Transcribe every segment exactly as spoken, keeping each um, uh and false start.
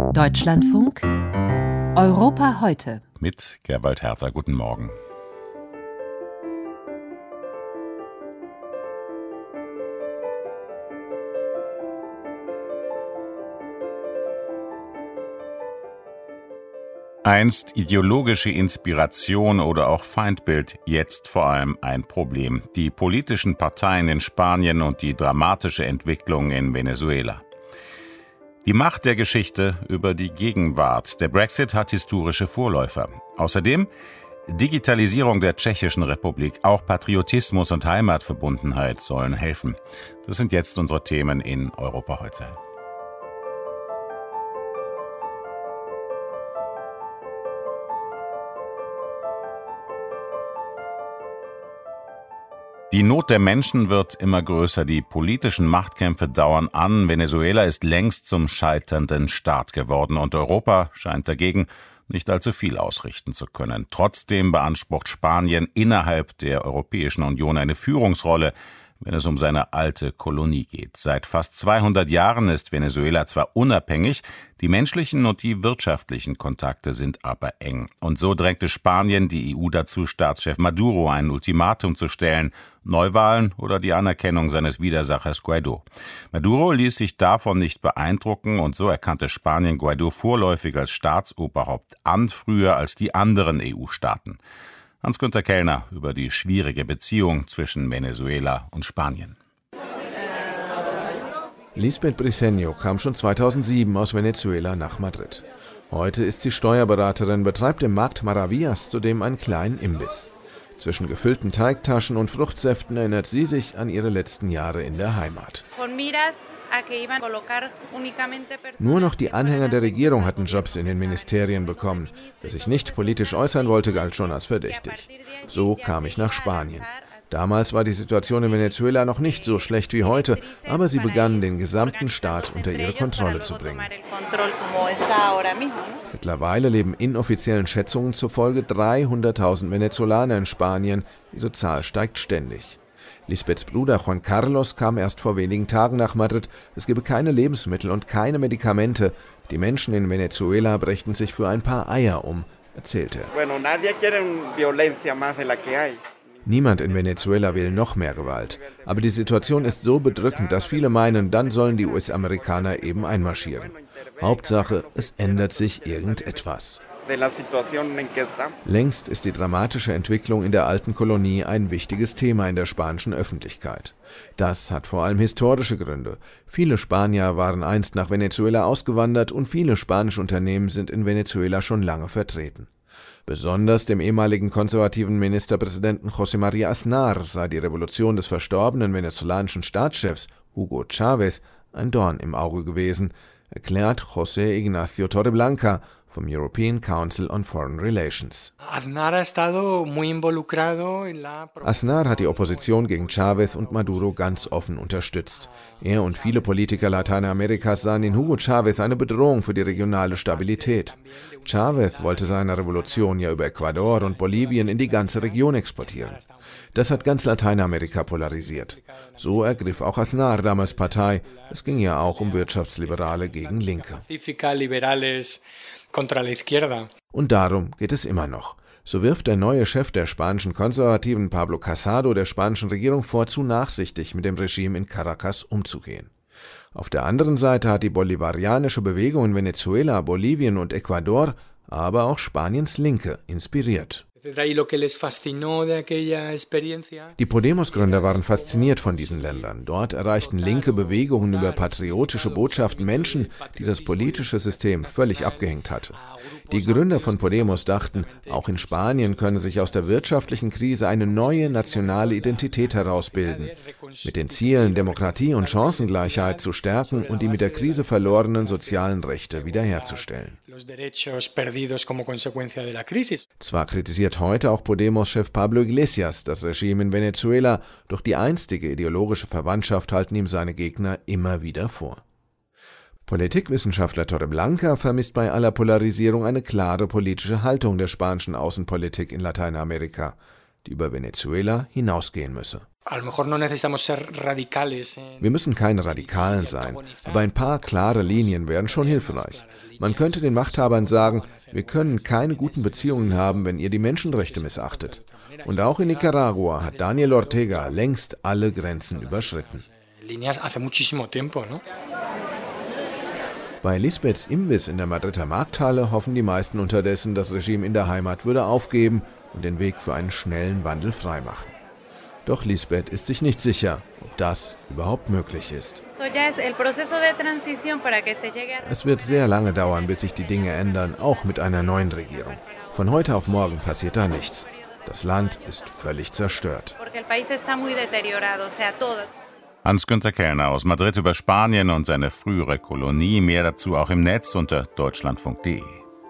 Deutschlandfunk Europa heute. Mit Gerwald Herzer. Guten Morgen. Einst ideologische Inspiration oder auch Feindbild, jetzt vor allem ein Problem. Die politischen Parteien in Spanien und die dramatische Entwicklung in Venezuela. Die Macht der Geschichte über die Gegenwart. Der Brexit hat historische Vorläufer. Außerdem Digitalisierung der Tschechischen Republik. Auch Patriotismus und Heimatverbundenheit sollen helfen. Das sind jetzt unsere Themen in Europa heute. Die Not der Menschen wird immer größer, die politischen Machtkämpfe dauern an. Venezuela ist längst zum scheiternden Staat geworden und Europa scheint dagegen nicht allzu viel ausrichten zu können. Trotzdem beansprucht Spanien innerhalb der Europäischen Union eine Führungsrolle, wenn es um seine alte Kolonie geht. Seit fast zweihundert Jahren ist Venezuela zwar unabhängig, die menschlichen und die wirtschaftlichen Kontakte sind aber eng. Und so drängte Spanien die E U dazu, Staatschef Maduro ein Ultimatum zu stellen, Neuwahlen oder die Anerkennung seines Widersachers Guaidó. Maduro ließ sich davon nicht beeindrucken und so erkannte Spanien Guaidó vorläufig als Staatsoberhaupt an, früher als die anderen E U-Staaten. Hans-Günter Kellner über die schwierige Beziehung zwischen Venezuela und Spanien. Lisbeth Briceño kam schon zweitausendsieben aus Venezuela nach Madrid. Heute ist sie Steuerberaterin, betreibt im Markt Maravillas zudem einen kleinen Imbiss. Zwischen gefüllten Teigtaschen und Fruchtsäften erinnert sie sich an ihre letzten Jahre in der Heimat. Nur noch die Anhänger der Regierung hatten Jobs in den Ministerien bekommen. Wer sich nicht politisch äußern wollte, galt schon als verdächtig. So kam ich nach Spanien. Damals war die Situation in Venezuela noch nicht so schlecht wie heute, aber sie begannen, den gesamten Staat unter ihre Kontrolle zu bringen. Mittlerweile leben inoffiziellen Schätzungen zufolge dreihunderttausend Venezolaner in Spanien. Ihre Zahl steigt ständig. Lisbeths Bruder Juan Carlos kam erst vor wenigen Tagen nach Madrid. Es gebe keine Lebensmittel und keine Medikamente. Die Menschen in Venezuela brächten sich für ein paar Eier um, erzählte er. Niemand in Venezuela will noch mehr Gewalt. Aber die Situation ist so bedrückend, dass viele meinen, dann sollen die U S-Amerikaner eben einmarschieren. Hauptsache, es ändert sich irgendetwas. Längst ist die dramatische Entwicklung in der alten Kolonie ein wichtiges Thema in der spanischen Öffentlichkeit. Das hat vor allem historische Gründe. Viele Spanier waren einst nach Venezuela ausgewandert und viele spanische Unternehmen sind in Venezuela schon lange vertreten. Besonders dem ehemaligen konservativen Ministerpräsidenten José María Aznar sei die Revolution des verstorbenen venezolanischen Staatschefs Hugo Chávez ein Dorn im Auge gewesen, erklärt José Ignacio Torreblanca vom European Council on Foreign Relations. Aznar hat die Opposition gegen Chávez und Maduro ganz offen unterstützt. Er und viele Politiker Lateinamerikas sahen in Hugo Chávez eine Bedrohung für die regionale Stabilität. Chávez wollte seine Revolution ja über Ecuador und Bolivien in die ganze Region exportieren. Das hat ganz Lateinamerika polarisiert. So ergriff auch Aznar damals Partei. Es ging ja auch um Wirtschaftsliberale gegen Linke. Und darum geht es immer noch. So wirft der neue Chef der spanischen Konservativen Pablo Casado der spanischen Regierung vor, zu nachsichtig mit dem Regime in Caracas umzugehen. Auf der anderen Seite hat die bolivarianische Bewegung in Venezuela, Bolivien und Ecuador, aber auch Spaniens Linke inspiriert. Die Podemos-Gründer waren fasziniert von diesen Ländern. Dort erreichten linke Bewegungen über patriotische Botschaften Menschen, die das politische System völlig abgehängt hatte. Die Gründer von Podemos dachten, auch in Spanien könne sich aus der wirtschaftlichen Krise eine neue nationale Identität herausbilden, mit den Zielen, Demokratie und Chancengleichheit zu stärken und die mit der Krise verlorenen sozialen Rechte wiederherzustellen. Zwar kritisiert heute auch Podemos-Chef Pablo Iglesias das Regime in Venezuela, doch die einstige ideologische Verwandtschaft halten ihm seine Gegner immer wieder vor. Politikwissenschaftler Torreblanca vermisst bei aller Polarisierung eine klare politische Haltung der spanischen Außenpolitik in Lateinamerika, die über Venezuela hinausgehen müsse. Wir müssen keine Radikalen sein, aber ein paar klare Linien wären schon hilfreich. Man könnte den Machthabern sagen, wir können keine guten Beziehungen haben, wenn ihr die Menschenrechte missachtet. Und auch in Nicaragua hat Daniel Ortega längst alle Grenzen überschritten. Bei Lisbeths Imbiss in der Madrider Markthalle hoffen die meisten unterdessen, das Regime in der Heimat würde aufgeben und den Weg für einen schnellen Wandel freimachen. Doch Lisbeth ist sich nicht sicher, ob das überhaupt möglich ist. Es wird sehr lange dauern, bis sich die Dinge ändern, auch mit einer neuen Regierung. Von heute auf morgen passiert da nichts. Das Land ist völlig zerstört. Hans-Günter Kellner aus Madrid über Spanien und seine frühere Kolonie. Mehr dazu auch im Netz unter deutschlandfunk punkt de.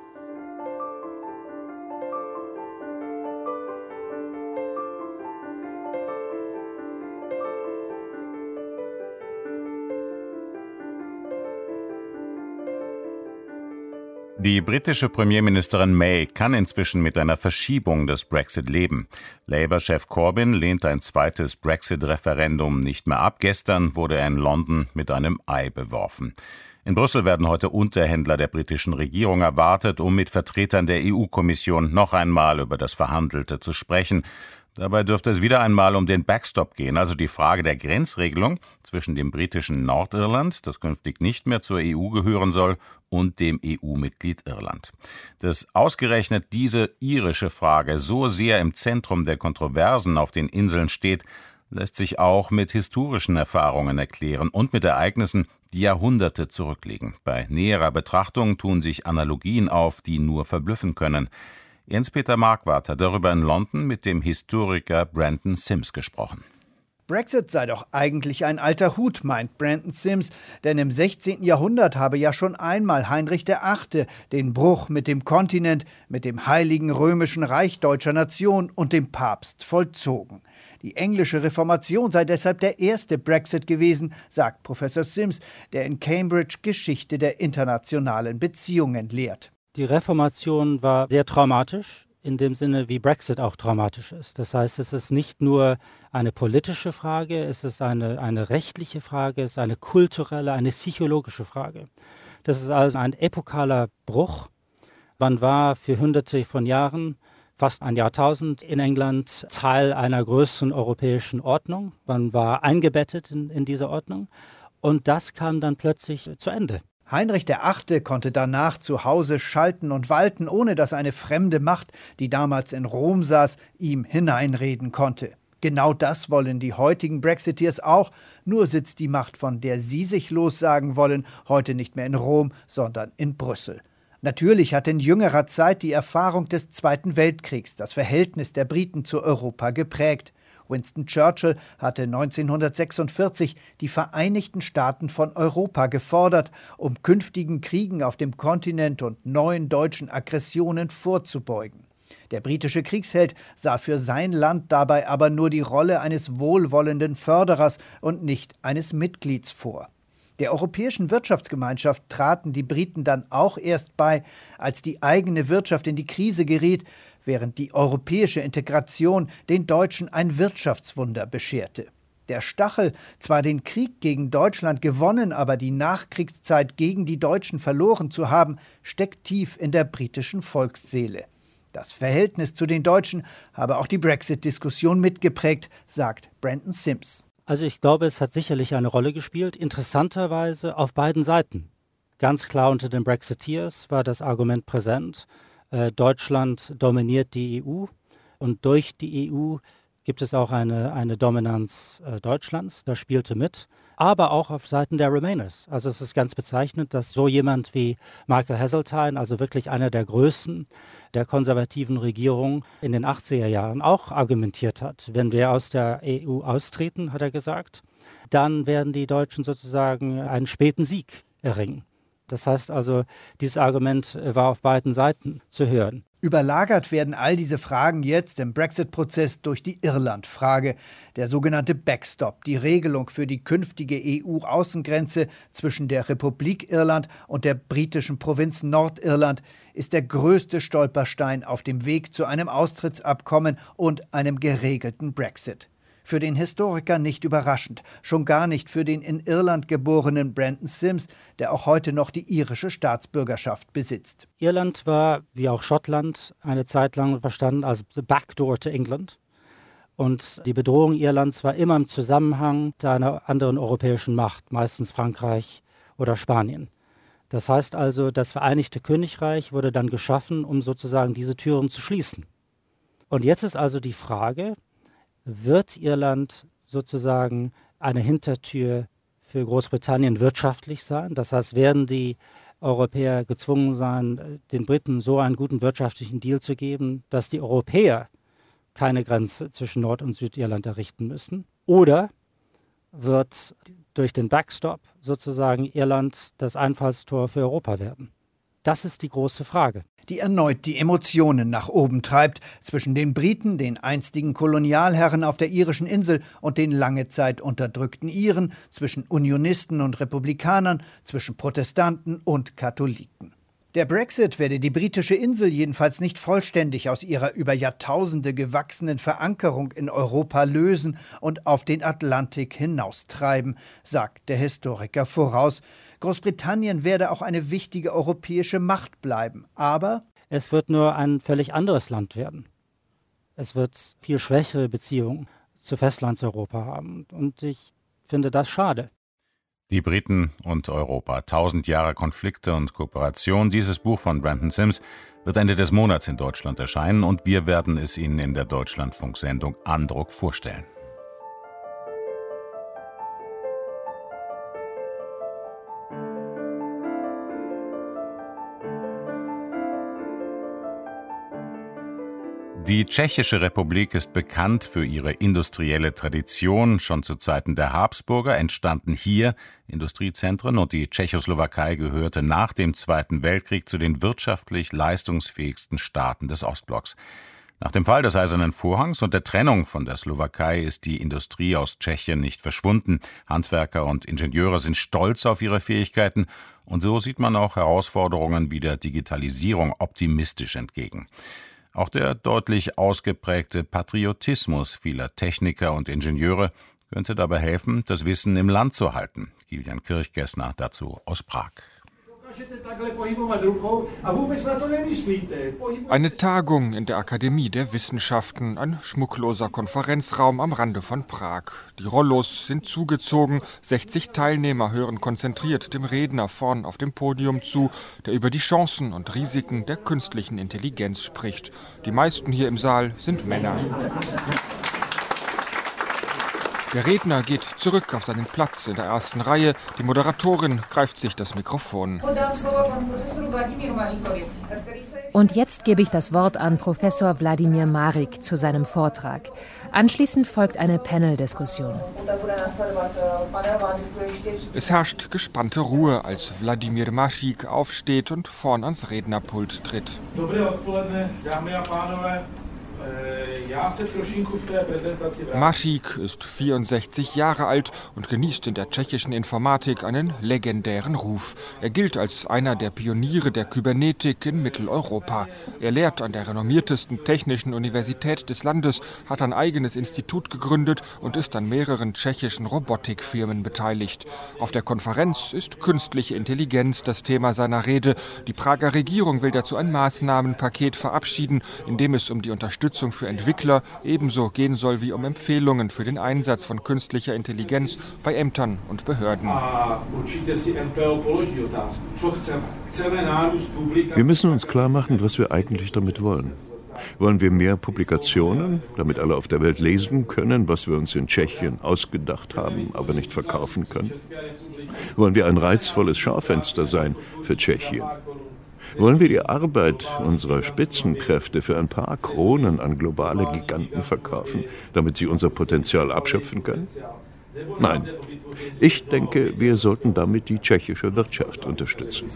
Die britische Premierministerin May kann inzwischen mit einer Verschiebung des Brexit leben. Labour-Chef Corbyn lehnt ein zweites Brexit-Referendum nicht mehr ab. Gestern wurde er in London mit einem Ei beworfen. In Brüssel werden heute Unterhändler der britischen Regierung erwartet, um mit Vertretern der E U-Kommission noch einmal über das Verhandelte zu sprechen. Dabei dürfte es wieder einmal um den Backstop gehen, also die Frage der Grenzregelung zwischen dem britischen Nordirland, das künftig nicht mehr zur E U gehören soll, und dem E U-Mitglied Irland. Dass ausgerechnet diese irische Frage so sehr im Zentrum der Kontroversen auf den Inseln steht, lässt sich auch mit historischen Erfahrungen erklären und mit Ereignissen, die Jahrhunderte zurückliegen. Bei näherer Betrachtung tun sich Analogien auf, die nur verblüffen können. Jens-Peter Marquardt hat darüber in London mit dem Historiker Brandon Sims gesprochen. Brexit sei doch eigentlich ein alter Hut, meint Brandon Sims, denn im sechzehnten Jahrhundert habe ja schon einmal Heinrich der Achte den Bruch mit dem Kontinent, mit dem Heiligen Römischen Reich deutscher Nation und dem Papst vollzogen. Die englische Reformation sei deshalb der erste Brexit gewesen, sagt Professor Sims, der in Cambridge Geschichte der internationalen Beziehungen lehrt. Die Reformation war sehr traumatisch, in dem Sinne, wie Brexit auch traumatisch ist. Das heißt, es ist nicht nur eine politische Frage, es ist eine, eine rechtliche Frage, es ist eine kulturelle, eine psychologische Frage. Das ist also ein epokaler Bruch. Man war für hunderte von Jahren, fast ein Jahrtausend in England, Teil einer größeren europäischen Ordnung. Man war eingebettet in, in diese Ordnung und das kam dann plötzlich zu Ende. Heinrich der Achte konnte danach zu Hause schalten und walten, ohne dass eine fremde Macht, die damals in Rom saß, ihm hineinreden konnte. Genau das wollen die heutigen Brexiteers auch, nur sitzt die Macht, von der sie sich lossagen wollen, heute nicht mehr in Rom, sondern in Brüssel. Natürlich hat in jüngerer Zeit die Erfahrung des Zweiten Weltkriegs das Verhältnis der Briten zu Europa geprägt. Winston Churchill hatte neunzehnhundertsechsundvierzig die Vereinigten Staaten von Europa gefordert, um künftigen Kriegen auf dem Kontinent und neuen deutschen Aggressionen vorzubeugen. Der britische Kriegsheld sah für sein Land dabei aber nur die Rolle eines wohlwollenden Förderers und nicht eines Mitglieds vor. Der Europäischen Wirtschaftsgemeinschaft traten die Briten dann auch erst bei, als die eigene Wirtschaft in die Krise geriet, während die europäische Integration den Deutschen ein Wirtschaftswunder bescherte. Der Stachel, zwar den Krieg gegen Deutschland gewonnen, aber die Nachkriegszeit gegen die Deutschen verloren zu haben, steckt tief in der britischen Volksseele. Das Verhältnis zu den Deutschen habe auch die Brexit-Diskussion mitgeprägt, sagt Brandon Sims. Also ich glaube, es hat sicherlich eine Rolle gespielt, interessanterweise auf beiden Seiten. Ganz klar unter den Brexiteers war das Argument präsent, äh, Deutschland dominiert die E U und durch die E U gibt es auch eine, eine Dominanz äh, Deutschlands, das spielte mit, aber auch auf Seiten der Remainers. Also es ist ganz bezeichnend, dass so jemand wie Michael Heseltine, also wirklich einer der Größten der konservativen Regierung in den achtziger Jahren auch argumentiert hat. Wenn wir aus der E U austreten, hat er gesagt, dann werden die Deutschen sozusagen einen späten Sieg erringen. Das heißt also, dieses Argument war auf beiden Seiten zu hören. Überlagert werden all diese Fragen jetzt im Brexit-Prozess durch die Irland-Frage. Der sogenannte Backstop, die Regelung für die künftige E U-Außengrenze zwischen der Republik Irland und der britischen Provinz Nordirland, ist der größte Stolperstein auf dem Weg zu einem Austrittsabkommen und einem geregelten Brexit. Für den Historiker nicht überraschend, schon gar nicht für den in Irland geborenen Brandon Sims, der auch heute noch die irische Staatsbürgerschaft besitzt. Irland war, wie auch Schottland, eine Zeit lang verstanden als the backdoor to England. Und die Bedrohung Irlands war immer im Zusammenhang mit einer anderen europäischen Macht, meistens Frankreich oder Spanien. Das heißt also, das Vereinigte Königreich wurde dann geschaffen, um sozusagen diese Türen zu schließen. Und jetzt ist also die Frage, wird Irland sozusagen eine Hintertür für Großbritannien wirtschaftlich sein? Das heißt, werden die Europäer gezwungen sein, den Briten so einen guten wirtschaftlichen Deal zu geben, dass die Europäer keine Grenze zwischen Nord- und Südirland errichten müssen? Oder wird durch den Backstop sozusagen Irland das Einfallstor für Europa werden? Das ist die große Frage. Die erneut die Emotionen nach oben treibt zwischen den Briten, den einstigen Kolonialherren auf der irischen Insel und den lange Zeit unterdrückten Iren, zwischen Unionisten und Republikanern, zwischen Protestanten und Katholiken. Der Brexit werde die britische Insel jedenfalls nicht vollständig aus ihrer über Jahrtausende gewachsenen Verankerung in Europa lösen und auf den Atlantik hinaustreiben, sagt der Historiker voraus. Großbritannien werde auch eine wichtige europäische Macht bleiben, aber es wird nur ein völlig anderes Land werden. Es wird viel schwächere Beziehungen zu Festlandseuropa haben und ich finde das schade. Die Briten und Europa. Tausend Jahre Konflikte und Kooperation. Dieses Buch von Brandon Sims wird Ende des Monats in Deutschland erscheinen und wir werden es Ihnen in der Deutschlandfunk-Sendung Andruck vorstellen. Die Tschechische Republik ist bekannt für ihre industrielle Tradition. Schon zu Zeiten der Habsburger entstanden hier Industriezentren und die Tschechoslowakei gehörte nach dem Zweiten Weltkrieg zu den wirtschaftlich leistungsfähigsten Staaten des Ostblocks. Nach dem Fall des Eisernen Vorhangs und der Trennung von der Slowakei ist die Industrie aus Tschechien nicht verschwunden. Handwerker und Ingenieure sind stolz auf ihre Fähigkeiten und so sieht man auch Herausforderungen wie der Digitalisierung optimistisch entgegen. Auch der deutlich ausgeprägte Patriotismus vieler Techniker und Ingenieure könnte dabei helfen, das Wissen im Land zu halten. Kilian Kirchgessner dazu aus Prag. Eine Tagung in der Akademie der Wissenschaften, ein schmuckloser Konferenzraum am Rande von Prag. Die Rollos sind zugezogen, sechzig Teilnehmer hören konzentriert dem Redner vorn auf dem Podium zu, der über die Chancen und Risiken der künstlichen Intelligenz spricht. Die meisten hier im Saal sind Männer. Der Redner geht zurück auf seinen Platz in der ersten Reihe. Die Moderatorin greift sich das Mikrofon. Und jetzt gebe ich das Wort an Professor Wladimir Marik zu seinem Vortrag. Anschließend folgt eine Panel-Diskussion. Es herrscht gespannte Ruhe, als Wladimir Marik aufsteht und vorn ans Rednerpult tritt. Marik ist vierundsechzig Jahre alt und genießt in der tschechischen Informatik einen legendären Ruf. Er gilt als einer der Pioniere der Kybernetik in Mitteleuropa. Er lehrt an der renommiertesten technischen Universität des Landes, hat ein eigenes Institut gegründet und ist an mehreren tschechischen Robotikfirmen beteiligt. Auf der Konferenz ist künstliche Intelligenz das Thema seiner Rede. Die Prager Regierung will dazu ein Maßnahmenpaket verabschieden, in dem es um die Unterstützung für Entwickler ebenso gehen soll wie um Empfehlungen für den Einsatz von künstlicher Intelligenz bei Ämtern und Behörden. Wir müssen uns klar machen, was wir eigentlich damit wollen. Wollen wir mehr Publikationen, damit alle auf der Welt lesen können, was wir uns in Tschechien ausgedacht haben, aber nicht verkaufen können? Wollen wir ein reizvolles Schaufenster sein für Tschechien? Wollen wir die Arbeit unserer Spitzenkräfte für ein paar Kronen an globale Giganten verkaufen, damit sie unser Potenzial abschöpfen können? Nein, ich denke, wir sollten damit die tschechische Wirtschaft unterstützen.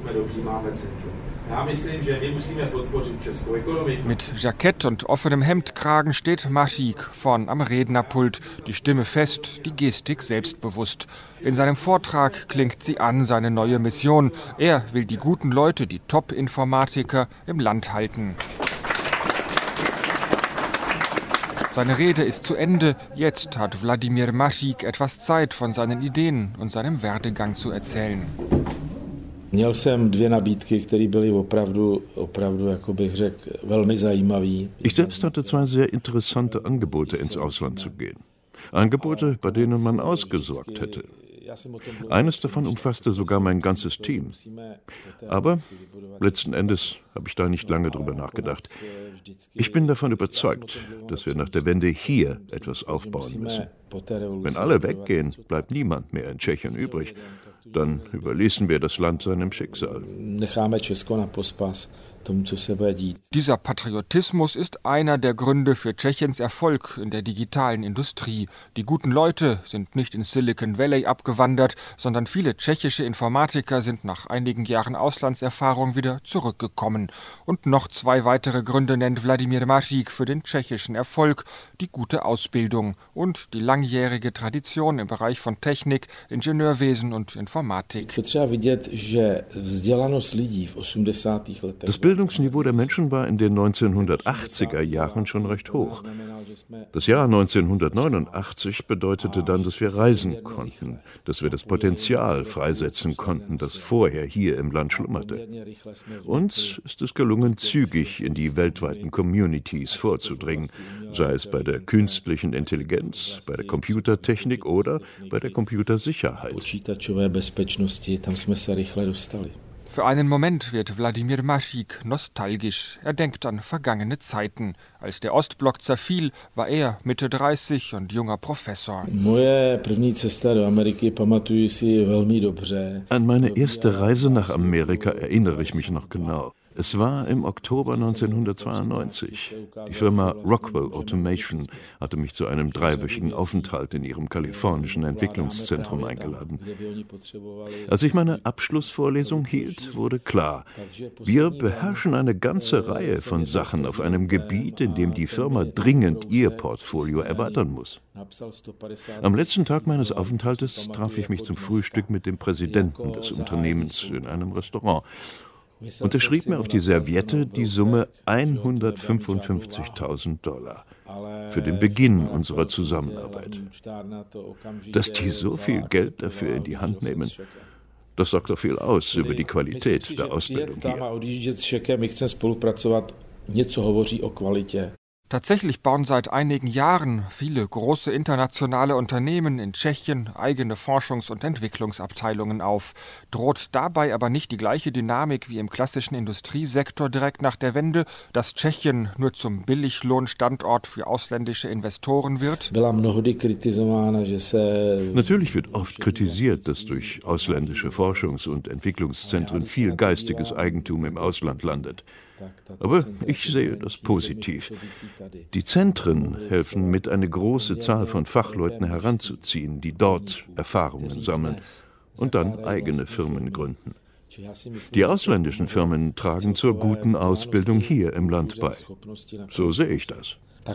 Mit Jackett und offenem Hemdkragen steht Marik vorn am Rednerpult, die Stimme fest, die Gestik selbstbewusst. In seinem Vortrag klingt sie an, seine neue Mission. Er will die guten Leute, die Top-Informatiker, im Land halten. Seine Rede ist zu Ende. Jetzt hat Wladimir Mařík etwas Zeit, von seinen Ideen und seinem Werdegang zu erzählen. Měl jsem dvě nabídky, které byly opravdu, opravdu, jako bych řekl, velmi zajímavé. Ich selbst hatte zwei sehr interessante Angebote, ins Ausland zu gehen. Angebote, bei denen man ausgesorgt hätte. Eines davon umfasste sogar mein ganzes Team. Aber letzten Endes habe ich da nicht lange drüber nachgedacht. Ich bin davon überzeugt, dass wir nach der Wende hier etwas aufbauen müssen. Wenn alle weggehen, bleibt niemand mehr in Tschechien übrig. Dann überließen wir das Land seinem Schicksal. Dieser Patriotismus ist einer der Gründe für Tschechiens Erfolg in der digitalen Industrie. Die guten Leute sind nicht in Silicon Valley abgewandert, sondern viele tschechische Informatiker sind nach einigen Jahren Auslandserfahrung wieder zurückgekommen. Und noch zwei weitere Gründe nennt Wladimir Mařík für den tschechischen Erfolg: die gute Ausbildung und die langjährige Tradition im Bereich von Technik, Ingenieurwesen und Informatik. Das Bildungsniveau der Menschen war in den neunzehnhundertachtziger Jahren schon recht hoch. Das Jahr neunzehnhundertneunundachtzig bedeutete dann, dass wir reisen konnten, dass wir das Potenzial freisetzen konnten, das vorher hier im Land schlummerte. Uns ist es gelungen, zügig in die weltweiten Communities vorzudringen, sei es bei der künstlichen Intelligenz, bei der Computertechnik oder bei der Computersicherheit. Für einen Moment wird Wladimir Mařík nostalgisch. Er denkt an vergangene Zeiten. Als der Ostblock zerfiel, war er Mitte dreißig und junger Professor. An meine erste Reise nach Amerika erinnere ich mich noch genau. Es war im Oktober neunzehnhundertzweiundneunzig. Die Firma Rockwell Automation hatte mich zu einem dreiwöchigen Aufenthalt in ihrem kalifornischen Entwicklungszentrum eingeladen. Als ich meine Abschlussvorlesung hielt, wurde klar, wir beherrschen eine ganze Reihe von Sachen auf einem Gebiet, in dem die Firma dringend ihr Portfolio erweitern muss. Am letzten Tag meines Aufenthaltes traf ich mich zum Frühstück mit dem Präsidenten des Unternehmens in einem Restaurant. Und er schrieb mir auf die Serviette die Summe hundertfünfundfünfzigtausend Dollar für den Beginn unserer Zusammenarbeit. Dass die so viel Geld dafür in die Hand nehmen, das sagt doch viel aus über die Qualität der Ausbildung hier. Tatsächlich bauen seit einigen Jahren viele große internationale Unternehmen in Tschechien eigene Forschungs- und Entwicklungsabteilungen auf. Droht dabei aber nicht die gleiche Dynamik wie im klassischen Industriesektor direkt nach der Wende, dass Tschechien nur zum Billiglohnstandort für ausländische Investoren wird? Natürlich wird oft kritisiert, dass durch ausländische Forschungs- und Entwicklungszentren viel geistiges Eigentum im Ausland landet. Aber ich sehe das positiv. Die Zentren helfen mit, eine große Zahl von Fachleuten heranzuziehen, die dort Erfahrungen sammeln und dann eigene Firmen gründen. Die ausländischen Firmen tragen zur guten Ausbildung hier im Land bei. So sehe ich das.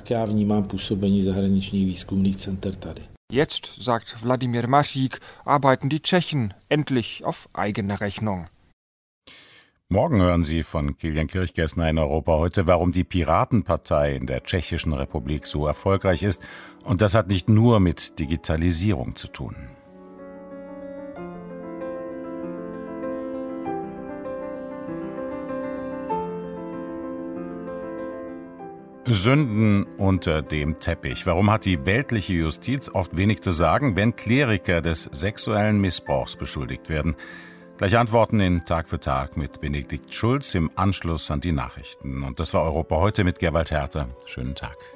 Jetzt, sagt Wladimir Mařík, arbeiten die Tschechen endlich auf eigene Rechnung. Morgen hören Sie von Kilian Kirchgessner in Europa heute, warum die Piratenpartei in der Tschechischen Republik so erfolgreich ist. Und das hat nicht nur mit Digitalisierung zu tun. Sünden unter dem Teppich. Warum hat die weltliche Justiz oft wenig zu sagen, wenn Kleriker des sexuellen Missbrauchs beschuldigt werden? Gleich Antworten in Tag für Tag mit Benedikt Schulz im Anschluss an die Nachrichten. Und das war Europa heute mit Gerwald Herter. Schönen Tag.